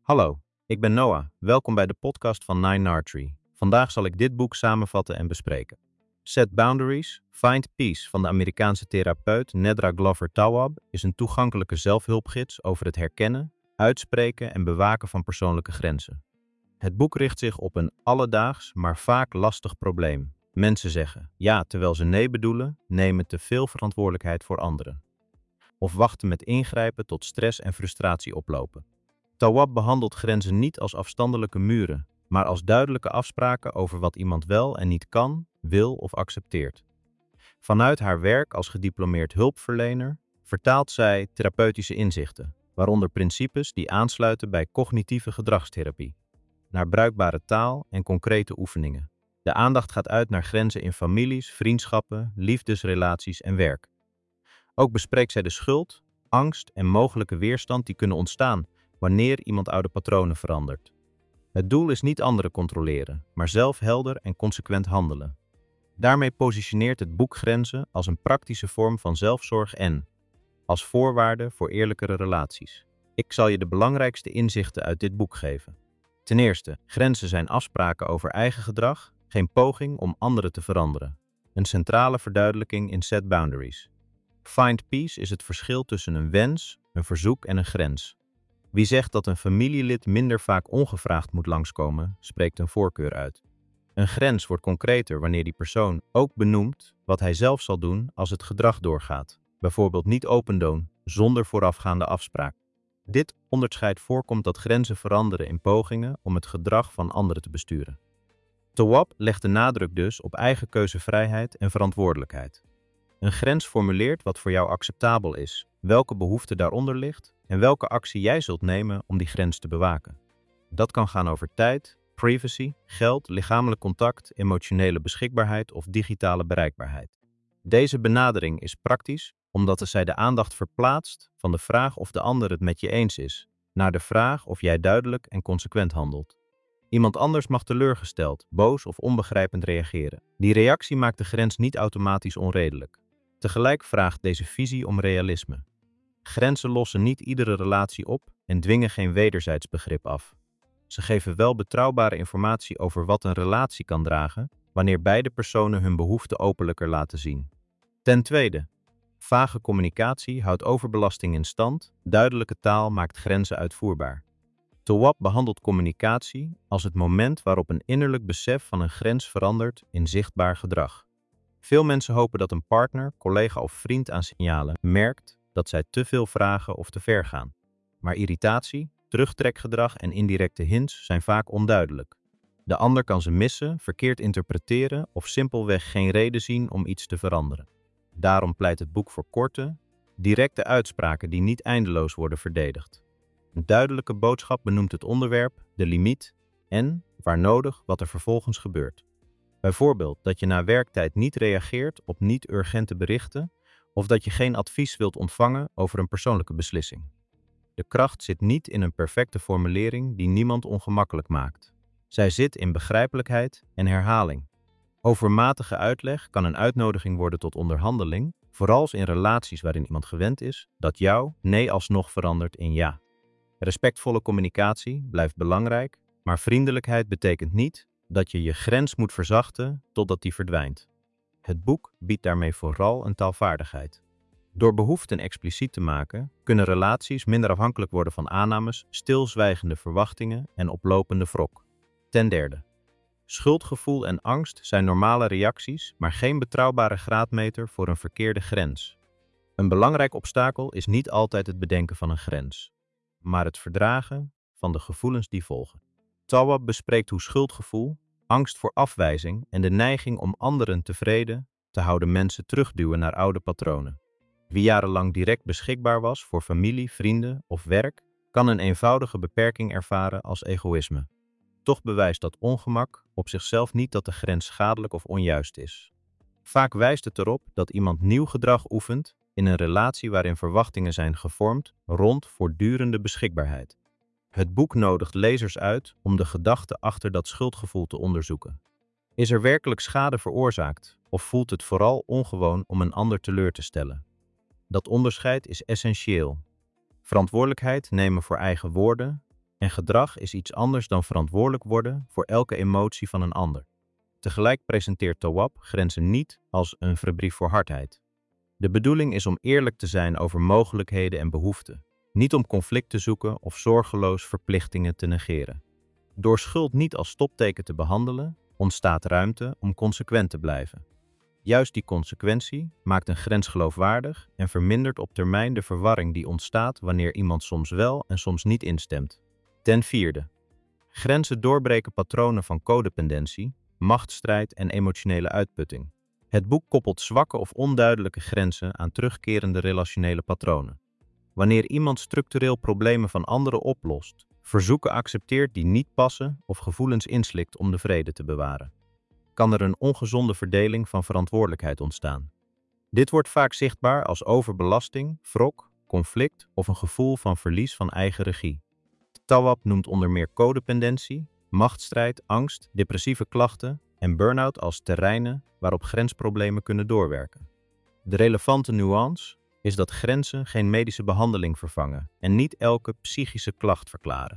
Hallo, ik ben Noah. Welkom bij de podcast van Nine Archery. Vandaag zal ik dit boek samenvatten en bespreken. Set Boundaries, Find Peace van de Amerikaanse therapeut Nedra Glover Tawwab is een toegankelijke zelfhulpgids over het herkennen, uitspreken en bewaken van persoonlijke grenzen. Het boek richt zich op een alledaags, maar vaak lastig probleem. Mensen zeggen ja terwijl ze nee bedoelen, nemen te veel verantwoordelijkheid voor anderen. Of wachten met ingrijpen tot stress en frustratie oplopen. Tawwab behandelt grenzen niet als afstandelijke muren, maar als duidelijke afspraken over wat iemand wel en niet kan, wil of accepteert. Vanuit haar werk als gediplomeerd hulpverlener vertaalt zij therapeutische inzichten, waaronder principes die aansluiten bij cognitieve gedragstherapie, naar bruikbare taal en concrete oefeningen. De aandacht gaat uit naar grenzen in families, vriendschappen, liefdesrelaties en werk. Ook bespreekt zij de schuld, angst en mogelijke weerstand die kunnen ontstaan wanneer iemand oude patronen verandert. Het doel is niet anderen controleren, maar zelf helder en consequent handelen. Daarmee positioneert het boek grenzen als een praktische vorm van zelfzorg en als voorwaarde voor eerlijkere relaties. Ik zal je de belangrijkste inzichten uit dit boek geven. Ten eerste, grenzen zijn afspraken over eigen gedrag, geen poging om anderen te veranderen. Een centrale verduidelijking in Set Boundaries. Find Peace is het verschil tussen een wens, een verzoek en een grens. Wie zegt dat een familielid minder vaak ongevraagd moet langskomen, spreekt een voorkeur uit. Een grens wordt concreter wanneer die persoon ook benoemt wat hij zelf zal doen als het gedrag doorgaat. Bijvoorbeeld niet open doen zonder voorafgaande afspraak. Dit onderscheid voorkomt dat grenzen veranderen in pogingen om het gedrag van anderen te besturen. Tawwab legt de nadruk dus op eigen keuzevrijheid en verantwoordelijkheid. Een grens formuleert wat voor jou acceptabel is, welke behoefte daaronder ligt en welke actie jij zult nemen om die grens te bewaken. Dat kan gaan over tijd, privacy, geld, lichamelijk contact, emotionele beschikbaarheid of digitale bereikbaarheid. Deze benadering is praktisch omdat zij de aandacht verplaatst van de vraag of de ander het met je eens is, naar de vraag of jij duidelijk en consequent handelt. Iemand anders mag teleurgesteld, boos of onbegrijpend reageren. Die reactie maakt de grens niet automatisch onredelijk. Tegelijk vraagt deze visie om realisme. Grenzen lossen niet iedere relatie op en dwingen geen wederzijds begrip af. Ze geven wel betrouwbare informatie over wat een relatie kan dragen wanneer beide personen hun behoeften openlijker laten zien. Ten tweede, vage communicatie houdt overbelasting in stand, duidelijke taal maakt grenzen uitvoerbaar. Tawwab behandelt communicatie als het moment waarop een innerlijk besef van een grens verandert in zichtbaar gedrag. Veel mensen hopen dat een partner, collega of vriend aan signalen merkt dat zij te veel vragen of te ver gaan. Maar irritatie, terugtrekgedrag en indirecte hints zijn vaak onduidelijk. De ander kan ze missen, verkeerd interpreteren of simpelweg geen reden zien om iets te veranderen. Daarom pleit het boek voor korte, directe uitspraken die niet eindeloos worden verdedigd. Een duidelijke boodschap benoemt het onderwerp, de limiet en, waar nodig, wat er vervolgens gebeurt. Bijvoorbeeld dat je na werktijd niet reageert op niet-urgente berichten of dat je geen advies wilt ontvangen over een persoonlijke beslissing. De kracht zit niet in een perfecte formulering die niemand ongemakkelijk maakt. Zij zit in begrijpelijkheid en herhaling. Overmatige uitleg kan een uitnodiging worden tot onderhandeling, vooral in relaties waarin iemand gewend is dat jouw nee alsnog verandert in ja. Respectvolle communicatie blijft belangrijk, maar vriendelijkheid betekent niet dat je je grens moet verzachten totdat die verdwijnt. Het boek biedt daarmee vooral een taalvaardigheid. Door behoeften expliciet te maken, kunnen relaties minder afhankelijk worden van aannames, stilzwijgende verwachtingen en oplopende wrok. Ten derde, schuldgevoel en angst zijn normale reacties, maar geen betrouwbare graadmeter voor een verkeerde grens. Een belangrijk obstakel is niet altijd het bedenken van een grens, maar het verdragen van de gevoelens die volgen. Tawwab bespreekt hoe schuldgevoel, angst voor afwijzing en de neiging om anderen tevreden te houden mensen terugduwen naar oude patronen. Wie jarenlang direct beschikbaar was voor familie, vrienden of werk, kan een eenvoudige beperking ervaren als egoïsme. Toch bewijst dat ongemak op zichzelf niet dat de grens schadelijk of onjuist is. Vaak wijst het erop dat iemand nieuw gedrag oefent in een relatie waarin verwachtingen zijn gevormd rond voortdurende beschikbaarheid. Het boek nodigt lezers uit om de gedachte achter dat schuldgevoel te onderzoeken. Is er werkelijk schade veroorzaakt of voelt het vooral ongewoon om een ander teleur te stellen? Dat onderscheid is essentieel. Verantwoordelijkheid nemen voor eigen woorden, En gedrag is iets anders dan verantwoordelijk worden voor elke emotie van een ander. Tegelijk presenteert Tawwab grenzen niet als een verbrief voor hardheid. De bedoeling is om eerlijk te zijn over mogelijkheden en behoeften, niet om conflict te zoeken of zorgeloos verplichtingen te negeren. Door schuld niet als stopteken te behandelen, ontstaat ruimte om consequent te blijven. Juist die consequentie maakt een grens geloofwaardig en vermindert op termijn de verwarring die ontstaat wanneer iemand soms wel en soms niet instemt. Ten vierde, grenzen doorbreken patronen van codependentie, machtsstrijd en emotionele uitputting. Het boek koppelt zwakke of onduidelijke grenzen aan terugkerende relationele patronen. Wanneer iemand structureel problemen van anderen oplost, verzoeken accepteert die niet passen of gevoelens inslikt om de vrede te bewaren, kan er een ongezonde verdeling van verantwoordelijkheid ontstaan. Dit wordt vaak zichtbaar als overbelasting, wrok, conflict of een gevoel van verlies van eigen regie. Tawwab noemt onder meer codependentie, machtsstrijd, angst, depressieve klachten en burn-out als terreinen waarop grensproblemen kunnen doorwerken. De relevante nuance is dat grenzen geen medische behandeling vervangen en niet elke psychische klacht verklaren.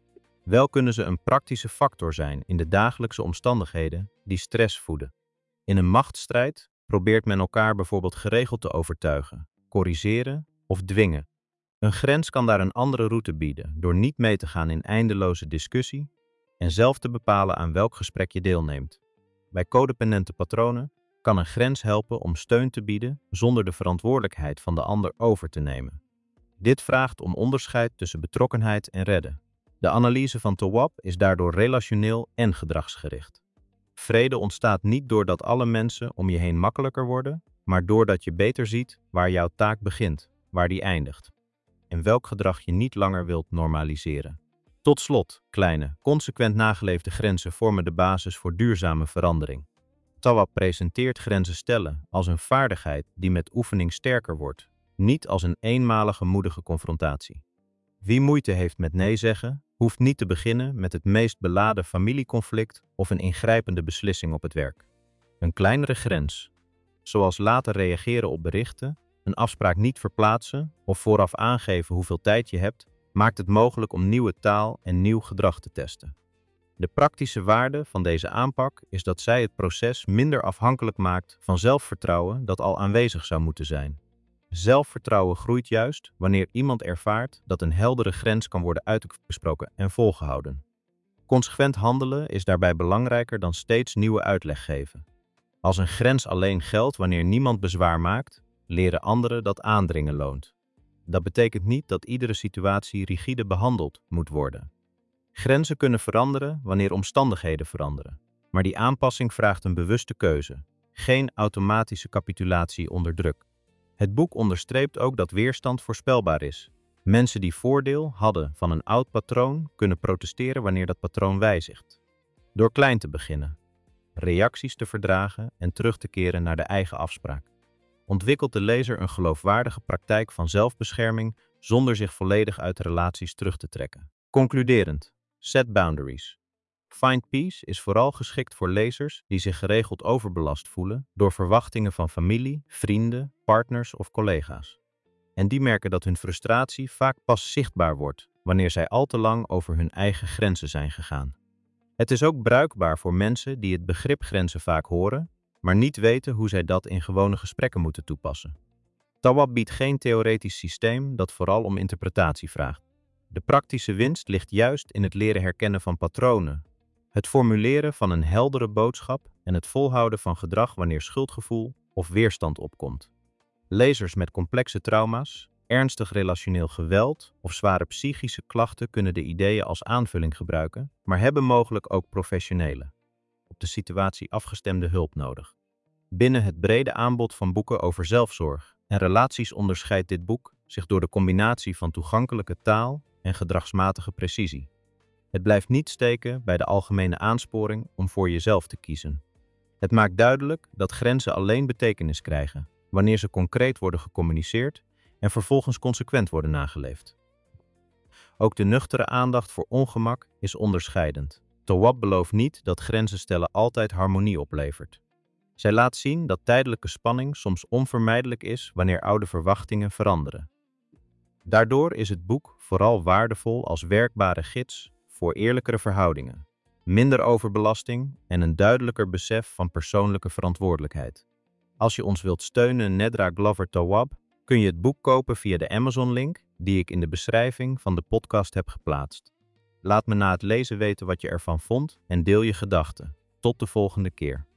Wel kunnen ze een praktische factor zijn in de dagelijkse omstandigheden die stress voeden. In een machtsstrijd probeert men elkaar bijvoorbeeld geregeld te overtuigen, corrigeren of dwingen. Een grens kan daar een andere route bieden door niet mee te gaan in eindeloze discussie en zelf te bepalen aan welk gesprek je deelneemt. Bij codependente patronen kan een grens helpen om steun te bieden zonder de verantwoordelijkheid van de ander over te nemen. Dit vraagt om onderscheid tussen betrokkenheid en redden. De analyse van Tawwab is daardoor relationeel en gedragsgericht. Vrede ontstaat niet doordat alle mensen om je heen makkelijker worden, maar doordat je beter ziet waar jouw taak begint, waar die eindigt, en welk gedrag je niet langer wilt normaliseren. Tot slot, kleine, consequent nageleefde grenzen vormen de basis voor duurzame verandering. Tawwab presenteert grenzen stellen als een vaardigheid die met oefening sterker wordt, niet als een eenmalige moedige confrontatie. Wie moeite heeft met nee zeggen, hoeft niet te beginnen met het meest beladen familieconflict of een ingrijpende beslissing op het werk. Een kleinere grens, zoals later reageren op berichten, een afspraak niet verplaatsen of vooraf aangeven hoeveel tijd je hebt, maakt het mogelijk om nieuwe taal en nieuw gedrag te testen. De praktische waarde van deze aanpak is dat zij het proces minder afhankelijk maakt van zelfvertrouwen dat al aanwezig zou moeten zijn. Zelfvertrouwen groeit juist wanneer iemand ervaart dat een heldere grens kan worden uitgesproken en volgehouden. Consequent handelen is daarbij belangrijker dan steeds nieuwe uitleg geven. Als een grens alleen geldt wanneer niemand bezwaar maakt, leren anderen dat aandringen loont. Dat betekent niet dat iedere situatie rigide behandeld moet worden. Grenzen kunnen veranderen wanneer omstandigheden veranderen, maar die aanpassing vraagt een bewuste keuze, geen automatische capitulatie onder druk. Het boek onderstreept ook dat weerstand voorspelbaar is. Mensen die voordeel hadden van een oud patroon kunnen protesteren wanneer dat patroon wijzigt. Door klein te beginnen, reacties te verdragen en terug te keren naar de eigen afspraak, ontwikkelt de lezer een geloofwaardige praktijk van zelfbescherming zonder zich volledig uit relaties terug te trekken. Concluderend, set boundaries. Find Peace is vooral geschikt voor lezers die zich geregeld overbelast voelen door verwachtingen van familie, vrienden, partners of collega's. En die merken dat hun frustratie vaak pas zichtbaar wordt wanneer zij al te lang over hun eigen grenzen zijn gegaan. Het is ook bruikbaar voor mensen die het begrip grenzen vaak horen, maar niet weten hoe zij dat in gewone gesprekken moeten toepassen. Tawwab biedt geen theoretisch systeem dat vooral om interpretatie vraagt. De praktische winst ligt juist in het leren herkennen van patronen, het formuleren van een heldere boodschap en het volhouden van gedrag wanneer schuldgevoel of weerstand opkomt. Lezers met complexe trauma's, ernstig relationeel geweld of zware psychische klachten kunnen de ideeën als aanvulling gebruiken, maar hebben mogelijk ook professionele, op de situatie afgestemde hulp nodig. Binnen het brede aanbod van boeken over zelfzorg en relaties onderscheidt dit boek zich door de combinatie van toegankelijke taal en gedragsmatige precisie. Het blijft niet steken bij de algemene aansporing om voor jezelf te kiezen. Het maakt duidelijk dat grenzen alleen betekenis krijgen wanneer ze concreet worden gecommuniceerd en vervolgens consequent worden nageleefd. Ook de nuchtere aandacht voor ongemak is onderscheidend. Tawwab belooft niet dat grenzen stellen altijd harmonie oplevert. Zij laat zien dat tijdelijke spanning soms onvermijdelijk is wanneer oude verwachtingen veranderen. Daardoor is het boek vooral waardevol als werkbare gids voor eerlijkere verhoudingen, minder overbelasting en een duidelijker besef van persoonlijke verantwoordelijkheid. Als je ons wilt steunen, Nedra Glover Tawwab, kun je het boek kopen via de Amazon-link die ik in de beschrijving van de podcast heb geplaatst. Laat me na het lezen weten wat je ervan vond en deel je gedachten. Tot de volgende keer.